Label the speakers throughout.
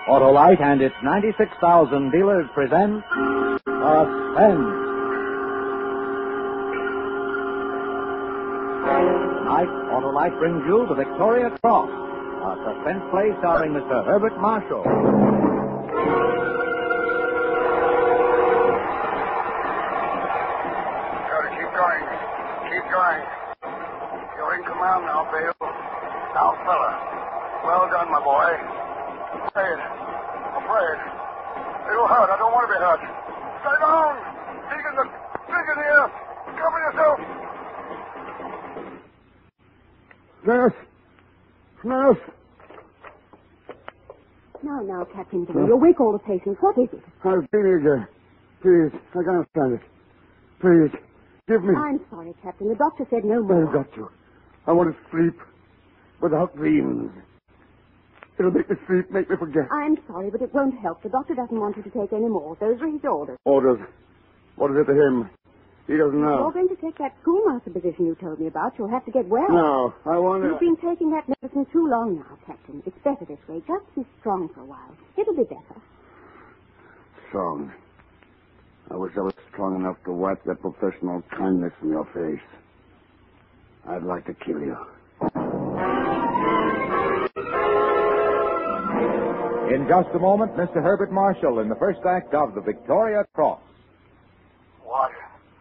Speaker 1: Autolite and its 96,000 dealers present Suspense. Tonight, Autolite brings you The Victoria Cross, a suspense play starring Mr. Herbert Marshall.
Speaker 2: Gotta keep going. Keep going. You're in command now, Bale. Now, fella. Well done, my boy. Afraid. It'll hurt. I don't want to be hurt. Stay down. Dig in here. Cover yourself.
Speaker 3: Nurse.
Speaker 4: Now, Captain Dillon, you wake all the patients. What is it?
Speaker 3: I've been Please, I can't stand it. Please, give me...
Speaker 4: I'm sorry, Captain. The doctor said no more.
Speaker 3: I've got to. I want to sleep without dreams. It'll make me sleep, make me forget.
Speaker 4: I'm sorry, but it won't help. The doctor doesn't want you to take any more. Those are his orders.
Speaker 3: Orders? What is it to him? He doesn't know.
Speaker 4: You're going to take that schoolmaster position you told me about. You'll have to get well.
Speaker 3: No, I want to...
Speaker 4: You've been taking that medicine too long now, Captain. It's better this way. Just be strong for a while. It'll be better.
Speaker 3: Strong. I wish I was strong enough to wipe that professional kindness from your face. I'd like to kill you.
Speaker 1: In just a moment, Mr. Herbert Marshall in the first act of The Victoria Cross.
Speaker 2: What?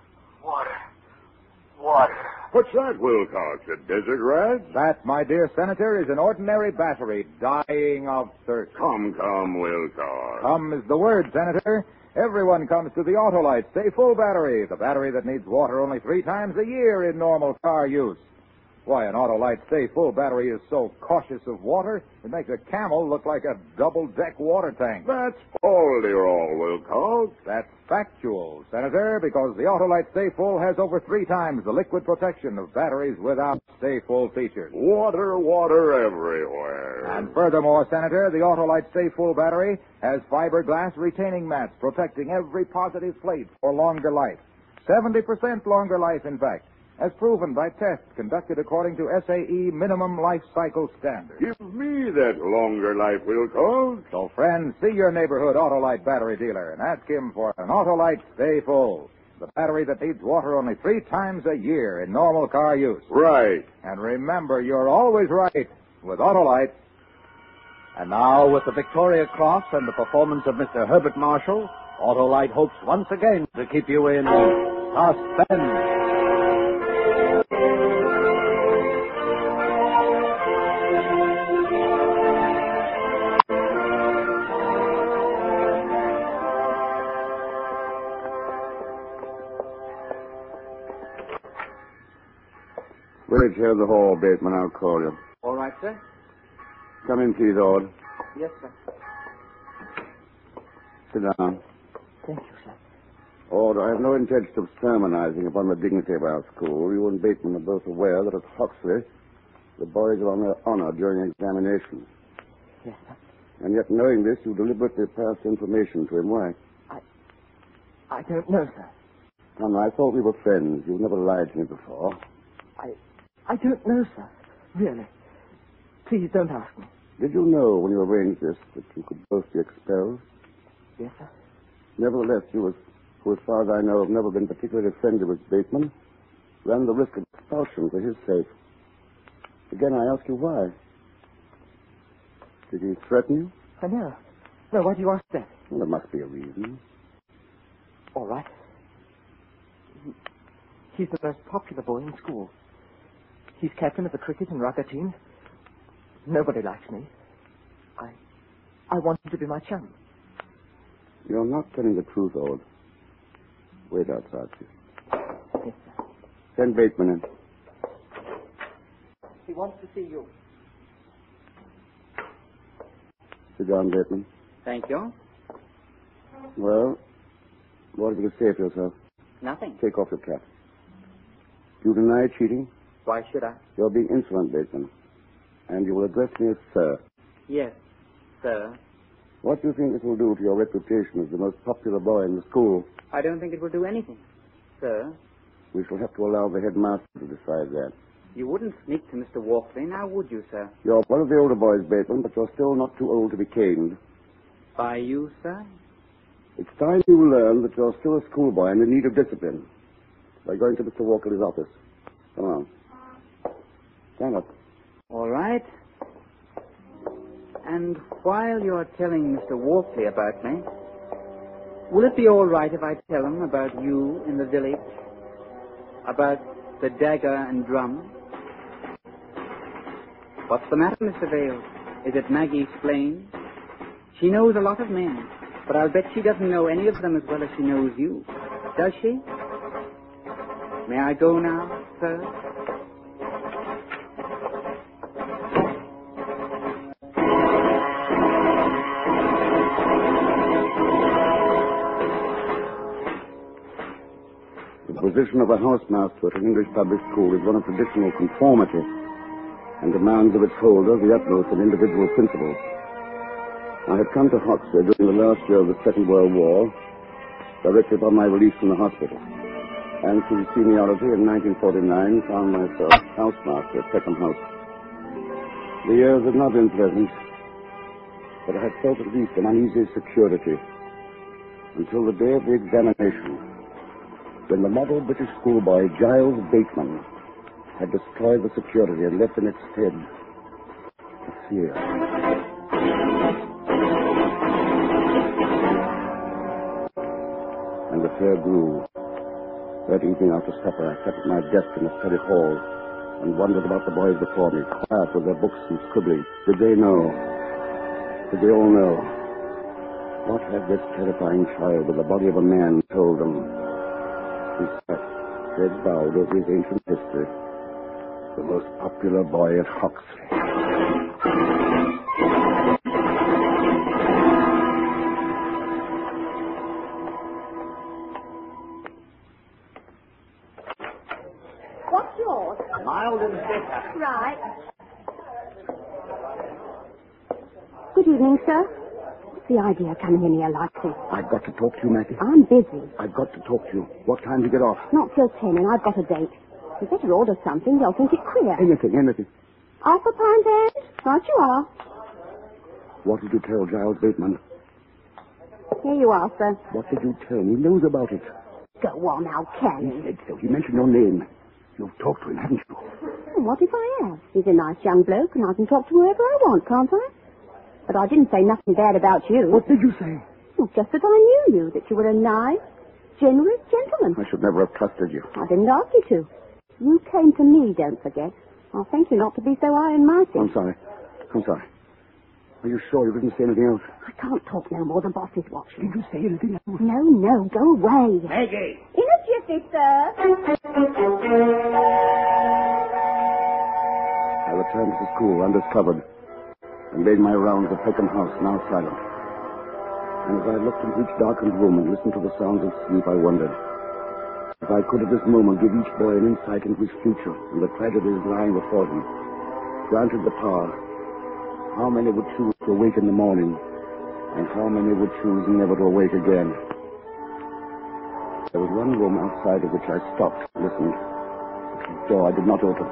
Speaker 5: What's that, Wilcox? A desert rat?
Speaker 1: That, my dear Senator, is an ordinary battery dying of thirst.
Speaker 5: Come, Wilcox.
Speaker 1: Come is the word, Senator. Everyone comes to the Autolite Stay Full battery, the battery that needs water only 3 times a year in normal car use. Why, an Autolite Stay Full battery is so cautious of water, it makes a camel look like a double-deck water tank.
Speaker 5: That's all, Wilcox.
Speaker 1: That's factual, Senator, because the Autolite Stay Full has over 3 times the liquid protection of batteries without Stay Full features.
Speaker 5: Water everywhere.
Speaker 1: And furthermore, Senator, the Autolite Stay Full battery has fiberglass retaining mats protecting every positive plate for longer life. 70% longer life, in fact, as proven by tests conducted according to SAE minimum life cycle standards.
Speaker 5: Give me that longer life, Wilcox.
Speaker 1: So, friends, see your neighborhood Autolite battery dealer and ask him for an Autolite Stay Full, the battery that needs water only 3 times a year in normal car use.
Speaker 5: Right.
Speaker 1: And remember, you're always right with Autolite. And now, with the Victoria Cross and the performance of Mr. Herbert Marshall, Autolite hopes once again to keep you in suspense.
Speaker 3: Wait here in the hall, Bateman. I'll call you.
Speaker 6: All right, sir.
Speaker 3: Come in, please, Ord.
Speaker 6: Yes, sir.
Speaker 3: Sit down.
Speaker 6: Thank you, sir.
Speaker 3: Ord, I have no intention of sermonizing upon the dignity of our school. You and Bateman are both aware that at Hoxley, the boys are on their honor during examinations.
Speaker 6: Yes, sir.
Speaker 3: And yet, knowing this, you deliberately passed information to him. Why?
Speaker 6: I don't know, sir.
Speaker 3: Come, I thought we were friends. You've never lied to me before.
Speaker 6: I don't know, sir. Really. Please don't ask me.
Speaker 3: Did you know when you arranged this that you could both be expelled?
Speaker 6: Yes, sir.
Speaker 3: Nevertheless, you, who as far as I know have never been particularly friendly with Bateman, ran the risk of expulsion for his sake. Again, I ask you why. Did he threaten you?
Speaker 6: No. No, why do you ask that?
Speaker 3: Well, there must be a reason.
Speaker 6: All right. He's the most popular boy in school. He's captain of the cricket and rugby teams. Nobody likes me. I want him to be my chum.
Speaker 3: You're not telling the truth, Ord. Wait outside, please.
Speaker 6: Yes, sir.
Speaker 3: Send Bateman in.
Speaker 6: He wants to see you.
Speaker 3: Sit down, Bateman.
Speaker 7: Thank you.
Speaker 3: Well, what have you to say for yourself?
Speaker 7: Nothing.
Speaker 3: Take off your cap. Do you deny cheating?
Speaker 7: Why should I?
Speaker 3: You're being insolent, Bateman. And you will address me as sir.
Speaker 7: Yes, sir.
Speaker 3: What do you think this will do to your reputation as the most popular boy in the school?
Speaker 7: I don't think it will do anything, sir.
Speaker 3: We shall have to allow the headmaster to decide that.
Speaker 7: You wouldn't sneak to Mr. Walkley, now would you, sir?
Speaker 3: You're one of the older boys, Bateman, but you're still not too old to be caned.
Speaker 7: By you, sir?
Speaker 3: It's time you learn that you're still a schoolboy and in need of discipline. By going to Mr. Walker's office. Come on. Stand up.
Speaker 7: All right. And while you're telling Mr. Walkley about me, will it be all right if I tell him about you in the village? About the dagger and drum? What's the matter, Mr. Vale? Is it Maggie Splain? She knows a lot of men, but I'll bet she doesn't know any of them as well as she knows you. Does she? May I go now, sir?
Speaker 3: The position of a housemaster at an English public school is one of traditional conformity and demands of its holder the utmost in individual principle. I had come to Hoxton during the last year of the Second World War, directly upon my release from the hospital, and through seniority in 1949 found myself housemaster at Peckham House. The years had not been pleasant, but I had felt at least an uneasy security until the day of the examination, when the model British schoolboy Giles Bateman had destroyed the security and left in its stead a fear. And the fear grew. That evening after supper, I sat at my desk in the study hall and wondered about the boys before me, quiet with their books and scribbling. Did they know? Did they all know? What had this terrifying child with the body of a man told them? He sat, head bowed over his ancient history, the most popular boy at Hoxley.
Speaker 4: What's yours?
Speaker 7: Mild and bitter.
Speaker 4: Right. Good evening, sir. What's the idea of coming in here like this?
Speaker 3: I've got to talk to you, Maggie.
Speaker 4: I'm busy.
Speaker 3: I've got to talk to you. What time do you get off?
Speaker 4: Not till 10, and I've got a date. You better order something. They'll think it queer.
Speaker 3: Anything.
Speaker 4: Half a pint, Ed? Right you are.
Speaker 3: What did you tell Giles Bateman?
Speaker 4: Here you are, sir.
Speaker 3: What did you tell him? He knows about it.
Speaker 4: Go on now, can
Speaker 3: He
Speaker 4: you?
Speaker 3: said so. He mentioned your name. You've talked to him, haven't you?
Speaker 4: What if I have? He's a nice young bloke, and I can talk to whoever I want, can't I? But I didn't say nothing bad about you.
Speaker 3: What did you say?
Speaker 4: Well, just that I knew you, that you were a nice, generous gentleman.
Speaker 3: I should never have trusted you.
Speaker 4: I didn't ask you to. You came to me, don't forget. I'll thank you not to be so iron-minded.
Speaker 3: I'm sorry. Are you sure you didn't say anything else?
Speaker 4: I can't talk no more. The boss is watching.
Speaker 3: Did you say anything else?
Speaker 4: No, go away.
Speaker 7: Maggie!
Speaker 4: In a jiffy, sir.
Speaker 3: I returned to the school undiscovered and made my rounds of Peckham House, now silent. And as I looked into each darkened room and listened to the sounds of sleep, I wondered if I could at this moment give each boy an insight into his future and the tragedies lying before him. Granted the power, how many would choose to awake in the morning, and how many would choose never to awake again? There was one room outside of which I stopped and listened. The door I did not open.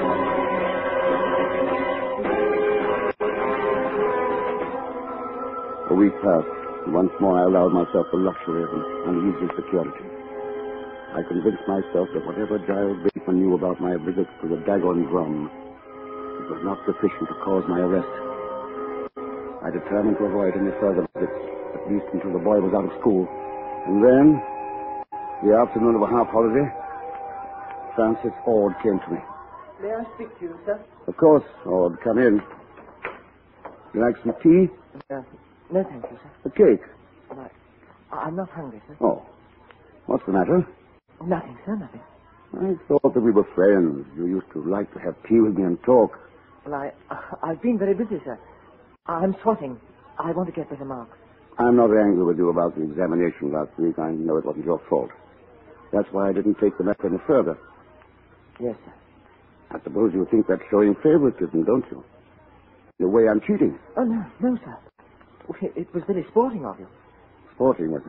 Speaker 3: A week passed, and once more I allowed myself the luxury of an uneasy security. I convinced myself that whatever Giles Bateman knew about my visit to the dagger and drum, it was not sufficient to cause my arrest. I determined to avoid any further visits, at least until the boy was out of school. And then, the afternoon of a half-holiday, Francis Ord came to me.
Speaker 6: May I speak to you, sir?
Speaker 3: Of course, Ord, come in. You like some tea?
Speaker 6: No, thank you, sir.
Speaker 3: A cake?
Speaker 6: Well, I'm not hungry, sir.
Speaker 3: Oh. What's the matter?
Speaker 6: Nothing, sir, nothing.
Speaker 3: I thought that we were friends. You used to like to have tea with me and talk.
Speaker 6: Well, I've been very busy, sir. I'm swatting. I want to get better marks.
Speaker 3: I'm not angry with you about the examination last week. I know it wasn't your fault. That's why I didn't take the matter any further.
Speaker 6: Yes, sir.
Speaker 3: I suppose you think that's showing favoritism, don't you? The way I'm cheating.
Speaker 6: Oh, no, sir. It was very sporting of you.
Speaker 3: Sporting, was it?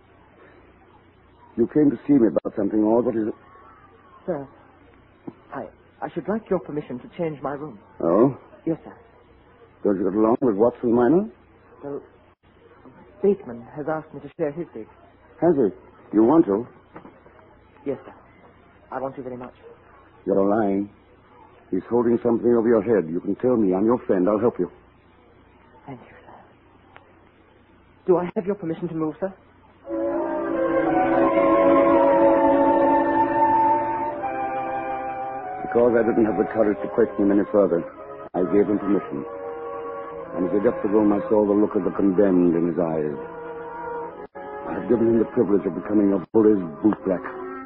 Speaker 3: You came to see me about something, or what is it?
Speaker 6: Sir, I should like your permission to change my room.
Speaker 3: Oh?
Speaker 6: Yes, sir.
Speaker 3: Don't you get along with Watson Minor?
Speaker 6: Well, Bateman has asked me to share his gig.
Speaker 3: Has he? You want to?
Speaker 6: Yes, sir. I want to very much.
Speaker 3: You're lying. He's holding something over your head. You can tell me. I'm your friend. I'll help you.
Speaker 6: Thank you, sir. Do I have your permission to move, sir?
Speaker 3: Because I didn't have the courage to question him any further, I gave him permission. And as he left the room, I saw the look of the condemned in his eyes. I had given him the privilege of becoming a bully's bootblack.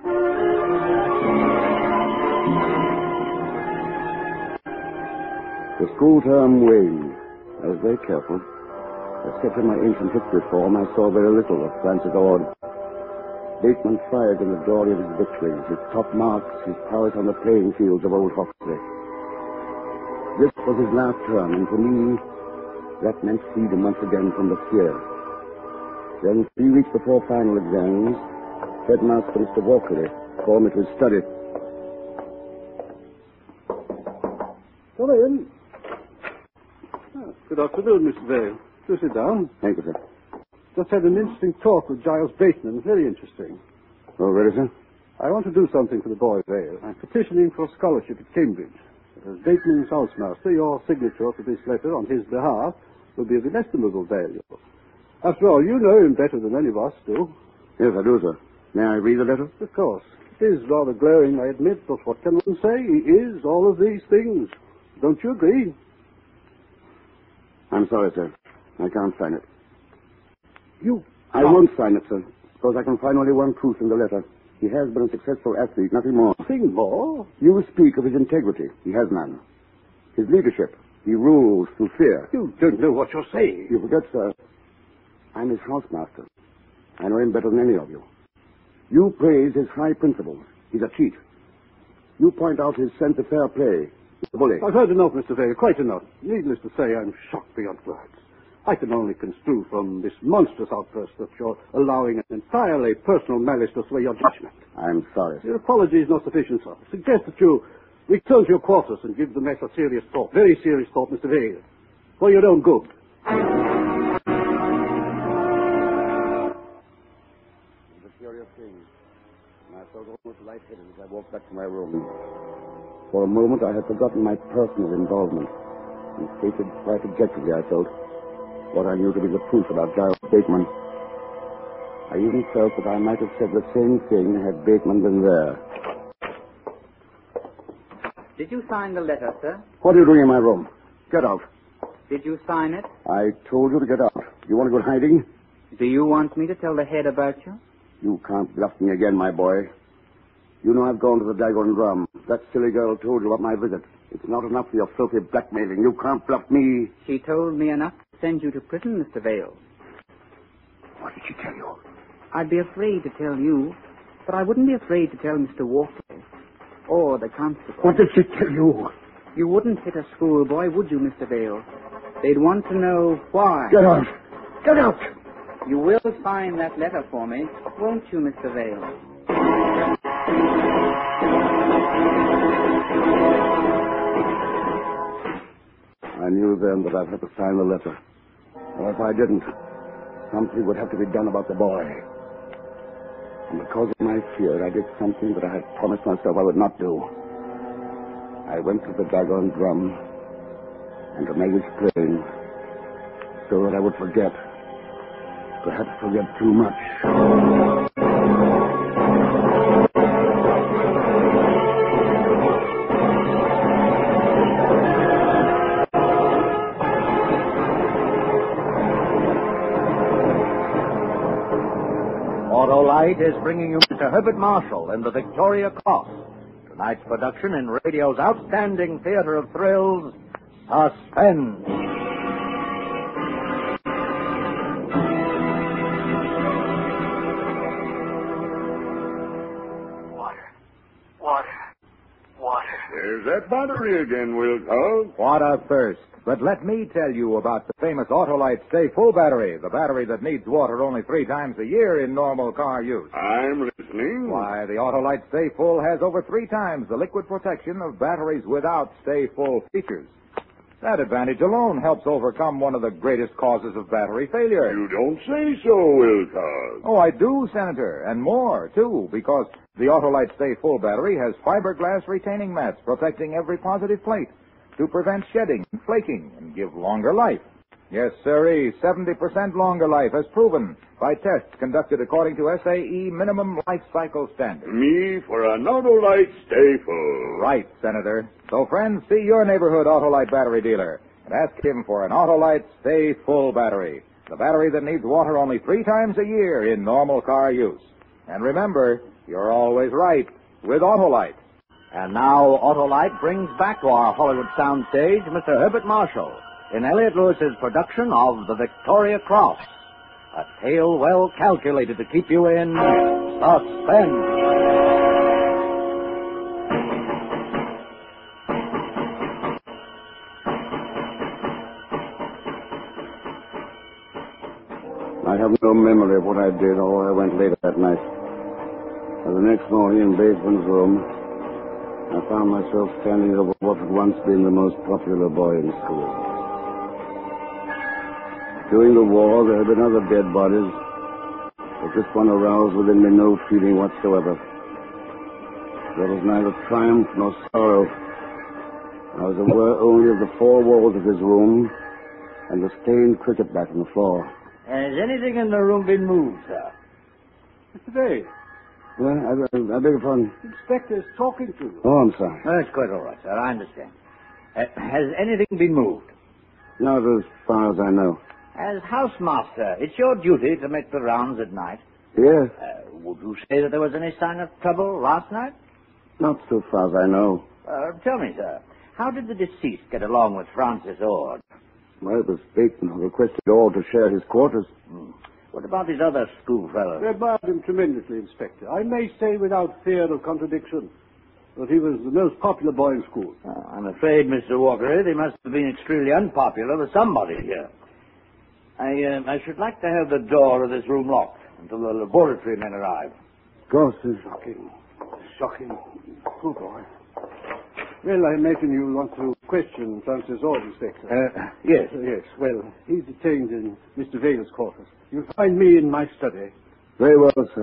Speaker 3: The school term waned. I was very careful. Except in my ancient history form, I saw very little of Francis Ord. Bateman fired in the glory of his victories, his top marks, his prowess on the playing fields of Old Hawksley. This was his last term, and for me, that meant freedom once again from the fear. Then, 3 weeks before final exams, Headmaster Mr. Walkley called me to his study.
Speaker 8: Come in. Good afternoon, Mr. Vale. Do sit down.
Speaker 3: Thank you, sir.
Speaker 8: Just had an interesting talk with Giles Bateman. Very interesting.
Speaker 3: Oh, really, sir?
Speaker 8: I want to do something for the boy, Vale. I'm petitioning for a scholarship at Cambridge. As Bateman's housemaster, your signature for this letter on his behalf will be of inestimable value. After all, you know him better than any of us do.
Speaker 3: Yes, I do, sir. May I read the letter?
Speaker 8: Of course. It is rather glaring, I admit, but what can one say? He is all of these things. Don't you agree?
Speaker 3: I'm sorry, sir. I can't sign it. I
Speaker 8: can't?
Speaker 3: won't sign it, sir, because I can find only one proof in the letter. He has been a successful athlete, nothing more.
Speaker 8: Nothing more?
Speaker 3: You speak of his integrity. He has none. His leadership. He rules through fear.
Speaker 8: You don't know what you're saying.
Speaker 3: You forget, sir. I'm his housemaster. I know him better than any of you. You praise his high principles. He's a cheat. You point out his sense of fair play. He's a bully.
Speaker 8: I've heard enough, Mr. Vale, quite enough. Needless to say, I'm shocked beyond words. I can only construe from this monstrous outburst that you're allowing an entirely personal malice to sway your judgment.
Speaker 3: I'm sorry, sir.
Speaker 8: Your apology is not sufficient, sir. I suggest that you return to your quarters and give the matter serious thought, very serious thought, Mr. Vale, for your own good.
Speaker 3: It's a curious thing. I felt almost lightheaded as I walked back to my room. For a moment, I had forgotten my personal involvement and stated quite objectively, I felt, what I knew to be the truth about Giles Bateman. I even felt that I might have said the same thing had Bateman been there.
Speaker 7: Did you sign the letter, sir?
Speaker 3: What are you doing in my room? Get out.
Speaker 7: Did you sign it?
Speaker 3: I told you to get out. You want to go hiding?
Speaker 7: Do you want me to tell the head about you?
Speaker 3: You can't bluff me again, my boy. You know I've gone to the Dagger and Drum. That silly girl told you about my visit. It's not enough for your filthy blackmailing. You can't bluff me.
Speaker 7: She told me enough to send you to prison, Mr. Vale.
Speaker 3: What did she tell you?
Speaker 7: I'd be afraid to tell you, but I wouldn't be afraid to tell Mr. Walkley or the constable.
Speaker 3: What did she tell you?
Speaker 7: You wouldn't hit a schoolboy, would you, Mr. Vale? They'd want to know why.
Speaker 3: Get out. Get out.
Speaker 7: You will sign that letter for me, won't you, Mr. Vale?
Speaker 3: I knew then that I'd have to sign the letter. Or if I didn't, something would have to be done about the boy. And because of my fear, I did something that I had promised myself I would not do. I went to the Dagger and Drum and to Maggie's Plain so that I would forget. Perhaps forget too much.
Speaker 1: Autolite is bringing you Mr. Herbert Marshall and the Victoria Cross. Tonight's production in radio's outstanding theater of thrills, Suspense.
Speaker 2: Water.
Speaker 5: There's that battery again, Wilcox.
Speaker 1: What a thirst. But let me tell you about the famous Autolite Stay Full battery, the battery that needs water only 3 times a year in normal car use.
Speaker 5: I'm listening.
Speaker 1: Why, the Autolite Stay Full has over 3 times the liquid protection of batteries without Stay Full features. That advantage alone helps overcome one of the greatest causes of battery failure.
Speaker 5: You don't say so, Wilcox.
Speaker 1: Oh, I do, Senator, and more, too, because the Autolite Stay Full battery has fiberglass retaining mats protecting every positive plate to prevent shedding and flaking and give longer life. Yes, sirree, 70% longer life as proven by tests conducted according to SAE minimum life cycle standards.
Speaker 5: Me for an Autolite Stay Full.
Speaker 1: Right, Senator. So, friends, see your neighborhood Autolite battery dealer and ask him for an Autolite Stay Full battery, the battery that needs water only 3 times a year in normal car use. And remember, you're always right with Autolite.
Speaker 9: And now Autolite brings back to our Hollywood soundstage Mr. Herbert Marshall in Elliot Lewis's production of The Victoria Cross, a tale well calculated to keep you in suspense.
Speaker 3: I have no memory of what I did or where I went later that night. But the next morning in Bateman's room, I found myself standing over what had once been the most popular boy in school. During the war, there had been other dead bodies, but this one aroused within me no feeling whatsoever. There was neither triumph nor sorrow. I was aware only of the 4 walls of his room and the stained cricket bat on the floor.
Speaker 9: Has anything in the room been moved, sir?
Speaker 8: Mr. Day,
Speaker 3: Well, I beg your pardon.
Speaker 8: the inspector's talking to you.
Speaker 3: Oh, I'm sorry.
Speaker 9: That's quite all right, sir. I understand. Has anything been moved?
Speaker 3: Not as far as I know.
Speaker 9: As housemaster, it's your duty to make the rounds at night.
Speaker 3: Yes,
Speaker 9: Would you say that there was any sign of trouble last night?
Speaker 3: not so far as I know.
Speaker 9: Tell me, sir, how did the deceased get along with Francis Ord?
Speaker 3: Well, it was Bateman who requested all to share his quarters.
Speaker 9: What about his other schoolfellows?
Speaker 8: We admired him tremendously, Inspector. I may say without fear of contradiction that he was the most popular boy in school.
Speaker 9: I'm afraid, Mr. Walker, he must have been extremely unpopular with somebody here. I should like to have the door of this room locked until the laboratory men arrive.
Speaker 3: Of course, it's
Speaker 8: Shocking. Poor boy. Well, I imagine you want to question Francis Ord, Inspector.
Speaker 9: Yes.
Speaker 8: Yes, well, he's detained in Mr. Vale's quarters. You'll find me in my study.
Speaker 3: very well, sir.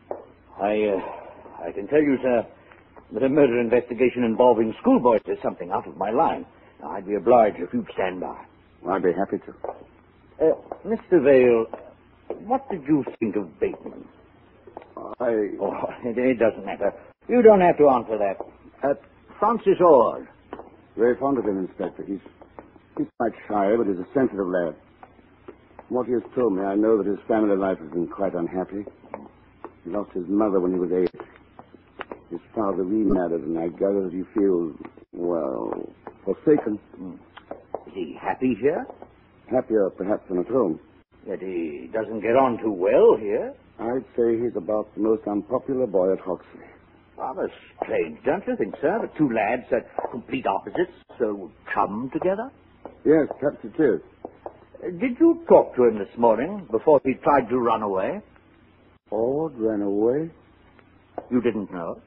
Speaker 9: I can tell you, sir, that a murder investigation involving schoolboys is something out of my line. Now, I'd be obliged if you'd stand by.
Speaker 3: I'd be happy to.
Speaker 9: Mr. Vale, what did you think of Bateman?
Speaker 3: Oh,
Speaker 9: It doesn't matter. You don't have to answer that. Francis Ord.
Speaker 3: very fond of him, Inspector. He's quite shy, but he's a sensitive lad. From what he has told me, I know that his family life has been quite unhappy. He lost his mother when he was 8. His father remarried, and I gather that he feels, well, forsaken.
Speaker 9: Is he happy here?
Speaker 3: Happier, perhaps, than at home.
Speaker 9: Yet he doesn't get on too well here.
Speaker 3: I'd say he's about the most unpopular boy at Hoxley.
Speaker 9: Rather strange, don't you think, sir? The 2 lads are complete opposites, so chum together.
Speaker 3: Yes, perhaps it is.
Speaker 9: Did you talk to him this morning before he tried to run away?
Speaker 3: Ord ran away?
Speaker 9: You didn't know?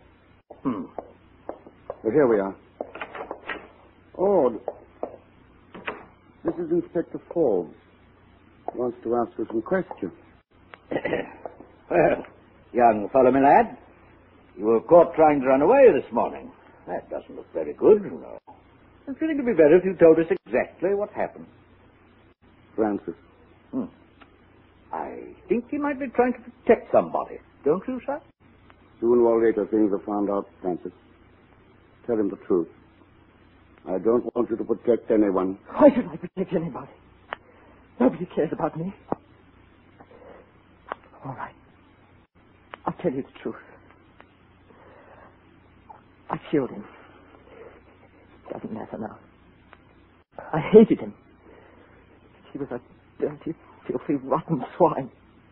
Speaker 3: Well, here we are. Ord, this is Inspector Forbes. He wants to ask you some questions.
Speaker 9: Well, young fellow, my lad, you were caught trying to run away this morning. That doesn't look very good, you know. I think it would be better if you told us exactly what happened.
Speaker 3: Francis.
Speaker 9: I think he might be trying to protect somebody. Don't you, sir?
Speaker 3: Sooner or later, things are found out, Francis. Tell him the truth. I don't want you to protect anyone.
Speaker 6: Why should I protect anybody? Nobody cares about me. All right. I'll tell you the truth. I killed him. It doesn't matter now. I hated him. He was a dirty, filthy, rotten swine.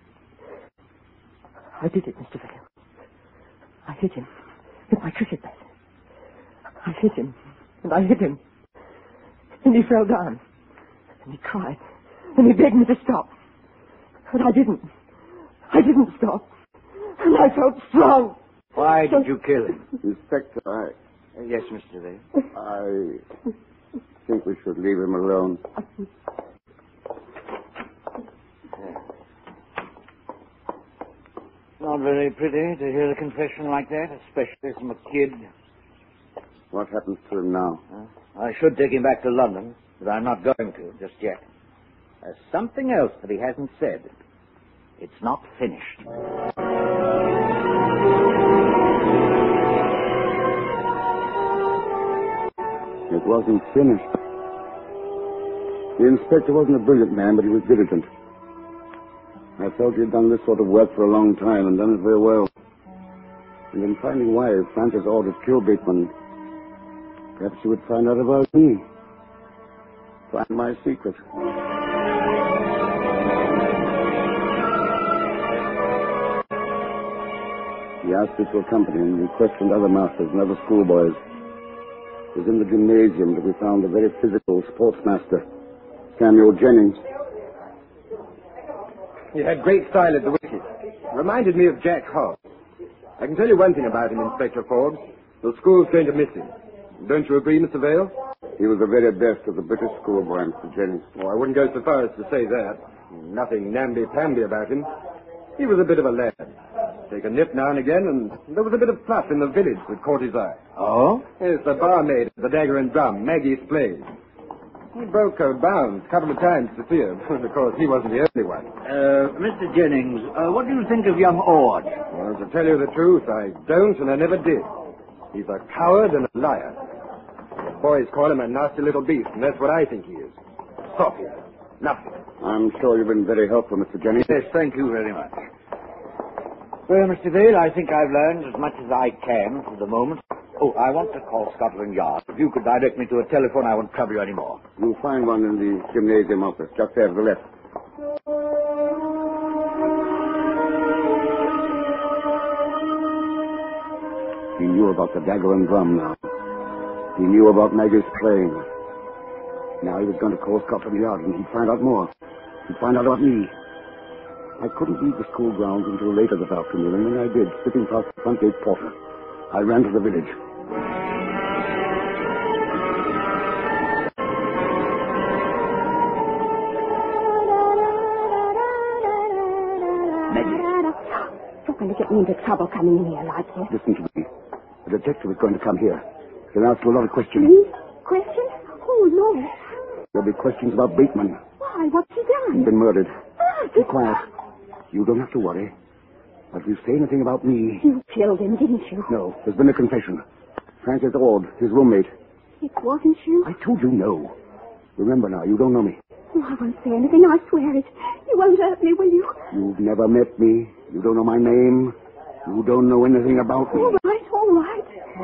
Speaker 6: I did it, Mr. Vale. I hit him with my cricket bat. I hit him, and I hit him. And he fell down. And he cried. And he begged me to stop. But I didn't. I didn't stop. And I felt strong.
Speaker 9: Why did you kill him?
Speaker 3: Inspector,
Speaker 9: Yes, Mr. Vale.
Speaker 3: I think think we should leave him alone.
Speaker 9: Not very pretty to hear a confession like that, especially from a kid.
Speaker 3: What happens to him now?
Speaker 9: I should take him back to London, but I'm not going to just yet. There's something else that he hasn't said. It's not finished.
Speaker 3: It wasn't finished. The inspector wasn't a brilliant man, but he was diligent. I felt he had done this sort of work for a long time and done it very well. And in finding why Francis ordered to kill Bateman, perhaps he would find out about me. Find my secret. He asked me to accompany him. We questioned other masters and other schoolboys. It was in the gymnasium that we found a very physical sportsmaster, Samuel Jennings.
Speaker 10: He had great style at the wicket. Reminded me of Jack Hobbs. I can tell you one thing about him, Inspector Forbes. The school's going to miss him. Don't you agree, Mr. Vale?
Speaker 3: He was the very best of the British schoolboy, Mr. Jennings.
Speaker 10: Oh, I wouldn't go so far as to say that. Nothing namby-pamby about him. He was a bit of a lad. Take a nip now and again, and there was a bit of fluff in the village that caught his eye.
Speaker 9: Oh?
Speaker 10: Yes, the barmaid at the Dagger and Drum, Maggie Splain. He broke her bounds a couple of times to see her, but of course he wasn't the only one.
Speaker 9: Mr. Jennings, what do you think of young Ord?
Speaker 10: Well, to tell you the truth, I don't and I never did. He's a coward and a liar. The boys call him a nasty little beast, and that's what I think he is. Sophie. Nothing.
Speaker 3: I'm sure you've been very helpful, Mr. Jennings.
Speaker 9: Yes, thank you very much. Well, Mr. Vale, I think I've learned as much as I can for the moment. Oh, I want to call Scotland Yard. If you could direct me to a telephone, I won't trouble you anymore.
Speaker 3: You'll find one in the gymnasium office, just there to the left. He knew about the Dagger and Drum now. He knew about Maggie's plane. Now he was going to call Scotland Yard, and he'd find out more. He'd find out about me. I couldn't leave the school grounds until later this afternoon, and when I did, slipping past the front gate porter, I ran to the village.
Speaker 4: Maggie. You're going to get me into trouble coming in here like this.
Speaker 3: Listen to me. The detective is going to come here. He'll ask you a lot of questions.
Speaker 4: Me? Questions? Oh, Lord.
Speaker 3: There'll be questions about Bateman.
Speaker 4: Why, what's he done?
Speaker 3: He's been murdered. Be quiet. You don't have to worry. But if you say anything about me...
Speaker 4: You killed him, didn't you?
Speaker 3: No, there's been a confession. Francis Ord, his roommate.
Speaker 4: It wasn't you?
Speaker 3: I told you no. Remember now, you don't know me.
Speaker 4: Oh, I won't say anything, I swear it. You won't hurt me, will you?
Speaker 3: You've never met me. You don't know my name. You don't know anything about me.
Speaker 4: All right, all right.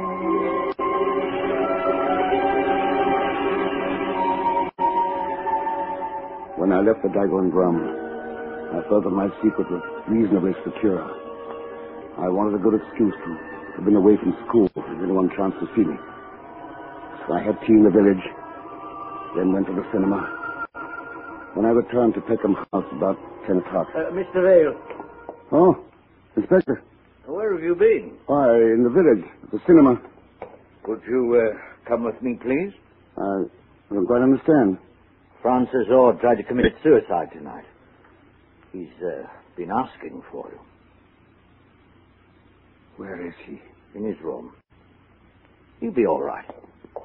Speaker 3: When I left the Dagger and Drum, I felt that my secret was reasonably secure. I wanted a good excuse to have been away from school if anyone chanced to see me. So I had tea in the village, then went to the cinema. When I returned to Peckham House about 10 o'clock...
Speaker 9: Mr. Vale.
Speaker 3: Oh, Inspector.
Speaker 9: Where have you been?
Speaker 3: Why, in the village, at the cinema.
Speaker 9: Would you come with me, please?
Speaker 3: I don't quite understand.
Speaker 9: Francis Ord tried to commit suicide tonight. He's been asking for you.
Speaker 3: Where is he?
Speaker 9: In his room. He'll be all right.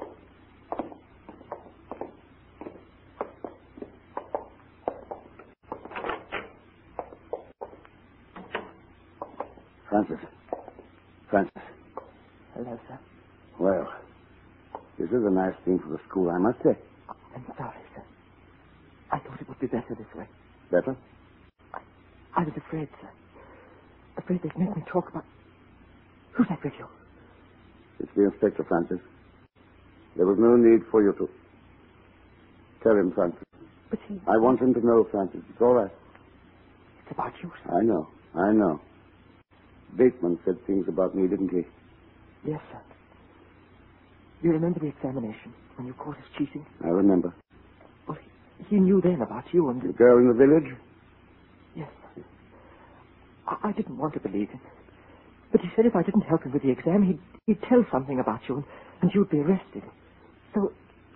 Speaker 3: Francis.
Speaker 6: Hello, sir.
Speaker 3: Well, this is a nice thing for the school, I must say.
Speaker 6: I'm sorry, sir. I thought it would be better this way.
Speaker 3: Better?
Speaker 6: I was afraid, sir. Afraid they'd make me talk about... Who's that with you?
Speaker 3: It's the inspector, Francis. There was no need for you to... Tell him, Francis.
Speaker 6: But he...
Speaker 3: I want him to know, Francis. It's all right.
Speaker 6: It's about you, sir.
Speaker 3: I know. Bateman said things about me, didn't he?
Speaker 6: Yes, sir. You remember the examination when you caught us cheating?
Speaker 3: I remember.
Speaker 6: Well, he knew then about you and...
Speaker 3: The girl in the village?
Speaker 6: Yes, sir. I didn't want to believe him. But he said if I didn't help him with the exam, he'd tell something about you and you'd be arrested. So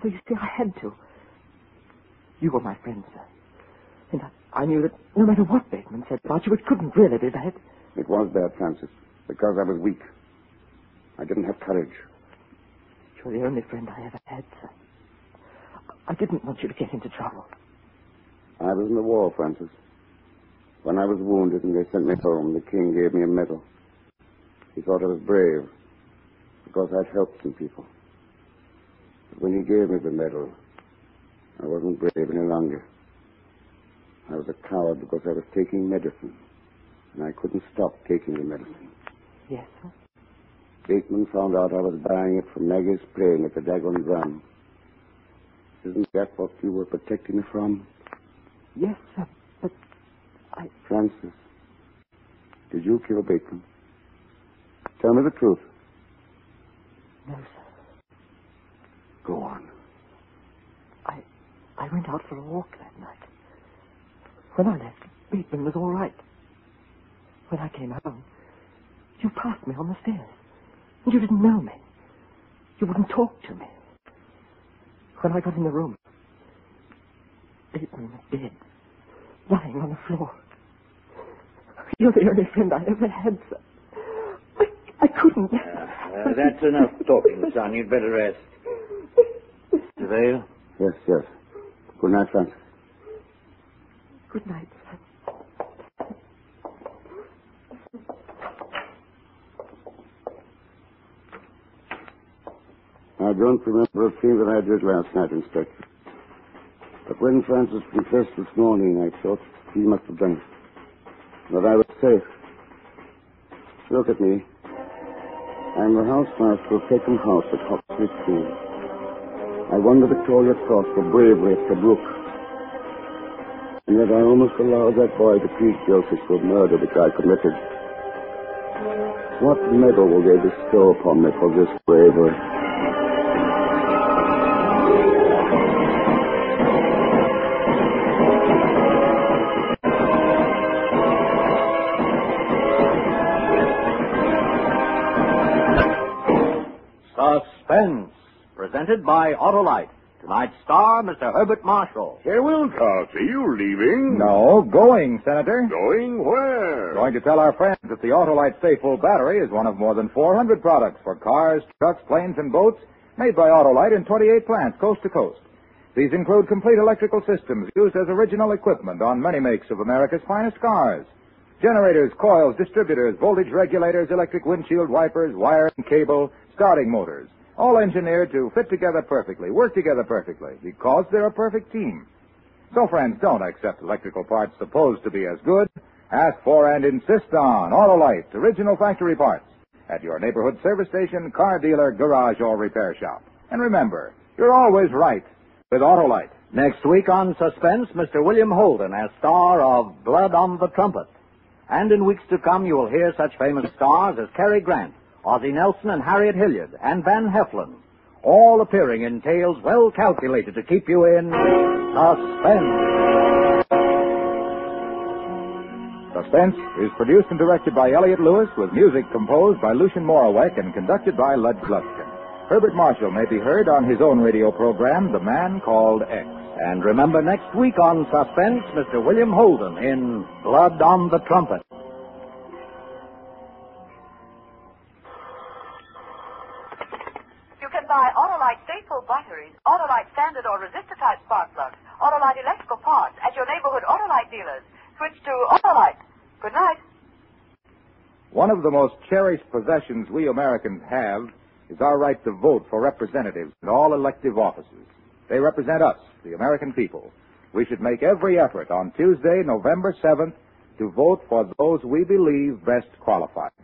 Speaker 6: So you see, I had to. You were my friend, sir. And I knew that no matter what Bateman said about you, it couldn't really be bad.
Speaker 3: It was bad, Francis, because I was weak. I didn't have courage.
Speaker 6: You're the only friend I ever had, sir. I didn't want you to get into trouble.
Speaker 3: I was in the war, Francis. When I was wounded and they sent me home, the king gave me a medal. He thought I was brave because I'd helped some people. But when he gave me the medal, I wasn't brave any longer. I was a coward because I was taking medicine, and I couldn't stop taking the medicine.
Speaker 6: Yes, sir?
Speaker 3: Bateman found out I was buying it from Maggie's plane at the Dagon Drum. Isn't that what you were protecting me from?
Speaker 6: Yes, sir, but
Speaker 3: Francis, did you kill Bateman? Tell me the truth.
Speaker 6: No, sir.
Speaker 3: Go on.
Speaker 6: I went out for a walk that night. When I left, Bateman was all right. When I came home, you passed me on the stairs. And you didn't know me. You wouldn't talk to me. When I got in the room, Bateman was dead, lying on the floor. You're the only friend I ever had, sir. I couldn't.
Speaker 9: That's enough talking, son. You'd better rest. Mr. Vale?
Speaker 3: Yes. Good night, Francis.
Speaker 6: Good night, sir.
Speaker 3: I don't remember a thing that I did last night, Inspector. But when Francis confessed this morning, I thought he must have done it. But I was safe. Look at me. I'm the housemaster of Peckham House at Hoxley School. I won the Victoria Cross for bravery at Tobruk. And yet I almost allowed that boy to plead guilty for murder which I committed. What medal will they bestow upon me for this bravery?
Speaker 9: Suspense, presented by Autolite. Tonight's star, Mr. Herbert Marshall.
Speaker 5: Hey, Wilcox, are you leaving?
Speaker 1: No, going, Senator.
Speaker 5: Going where?
Speaker 1: Going to tell our friends that the Autolite Stay Full battery is one of more than 400 products for cars, trucks, planes, and boats made by Autolite in 28 plants coast to coast. These include complete electrical systems used as original equipment on many makes of America's finest cars. Generators, coils, distributors, voltage regulators, electric windshield wipers, wire and cable, starting motors. All engineered to fit together perfectly, work together perfectly, because they're a perfect team. So, friends, don't accept electrical parts supposed to be as good. Ask for and insist on Autolite, original factory parts, at your neighborhood service station, car dealer, garage, or repair shop. And remember, you're always right with Autolite.
Speaker 9: Next week on Suspense, Mr. William Holden as star of Blood on the Trumpet. And in weeks to come, you will hear such famous stars as Cary Grant, Ozzie Nelson, and Harriet Hilliard, and Van Heflin, all appearing in tales well calculated to keep you in suspense.
Speaker 1: Suspense is produced and directed by Elliott Lewis, with music composed by Lucien Moraweck and conducted by Lud Gluskin. Herbert Marshall may be heard on his own radio program, The Man Called X.
Speaker 9: And remember, next week on Suspense, Mr. William Holden in Blood on the Trumpet.
Speaker 11: You can buy Autolite Stay Full batteries, Autolite standard or resistor-type spark plugs, Autolite electrical parts at your neighborhood Autolite dealers. Switch to Autolite. Good night.
Speaker 1: One of the most cherished possessions we Americans have is our right to vote for representatives in all elective offices. They represent us, the American people. We should make every effort on Tuesday, November 7th, to vote for those we believe best qualified.